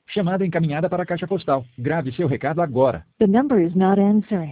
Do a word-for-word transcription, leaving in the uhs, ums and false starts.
Chamada encaminhada para a caixa postal. Grave seu recado agora. The number is not answering.